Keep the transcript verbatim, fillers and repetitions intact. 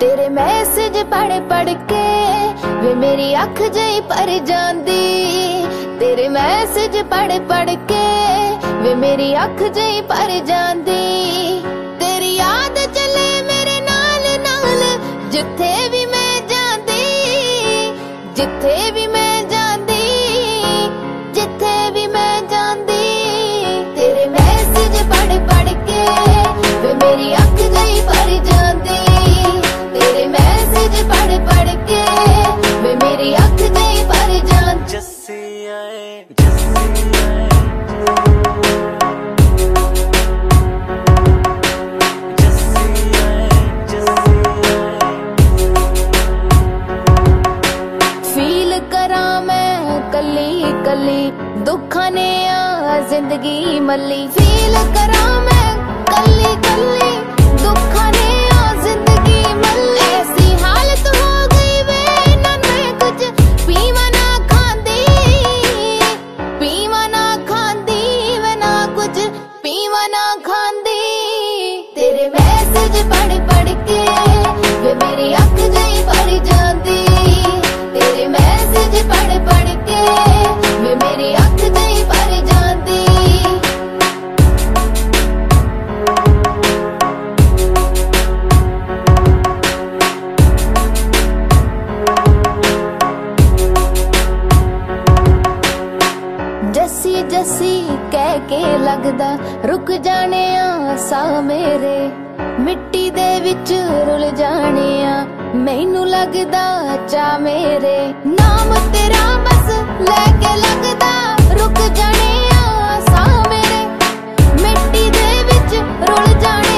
तेरे मैसेज पढ़ पढ़ के वे मेरी अख जई पर जांदी। तेरे मैसेज पढ़ पढ़ के वे मेरी अख जई पर जांदी। तेरी याद चले मेरे नाल नाल जिथे भी मैं जांदी, जिथे भी मैं जांदी, जिथे भी मैं जांदी। तेरे मैसेज पढ़ पढ़ के वे मेरी अख जई पर जांदी। तेरे मैसेज पढ़ पढ़ के वे मेरी अख जई पर जांदी। जस्सी आए जस्सी आए जस्सी आए जस्सी आए। फील करा मैं कली कली दुखा ने आ जिंदगी मली। फील करा मैं कली कली दुखा ने आ जिंदगी मली। ऐसी हालत हो गई वे ना मैं कुछ पीवा ना खांदी, पीवा ना खांदी वे ना कुछ पीवा ना खांदी। तेरे मैसेज पढ़ पढ़ के वे मेरी अख जई पर जांदी। तेरे मैसेज पढ़ पढ़ के वे मेरी अख जई पर जांदी। जस्सी जस्सी कह के लगदा रुक जाने आ सा मेरे। मिट्टी दे विच रुल जाने आ मैनू लगदा चा मेरे। नाम तेरा बस लेके लगदा रुक जाने आ सा मेरे। मिट्टी दे विच रुल जाने